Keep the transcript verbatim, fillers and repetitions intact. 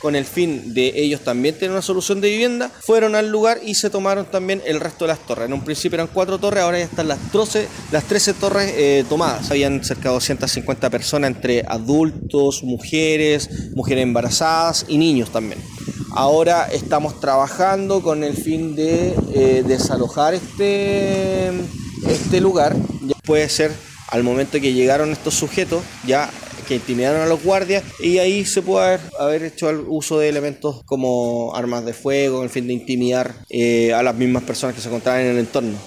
con el fin de ellos también tener una solución de vivienda, fueron al lugar y se tomaron también el resto de las torres. En un principio eran cuatro torres, ahora ya están las trece, las trece torres eh, tomadas. Habían cerca de doscientas cincuenta personas entre adultos, mujeres, mujeres embarazadas y niños también. Ahora estamos trabajando con el fin de eh, desalojar este, este lugar. Ya puede ser al momento que llegaron estos sujetos, ya que intimidaron a los guardias, y ahí se puede haber, haber hecho el uso de elementos como armas de fuego, con el fin de intimidar eh, a las mismas personas que se encontraban en el entorno.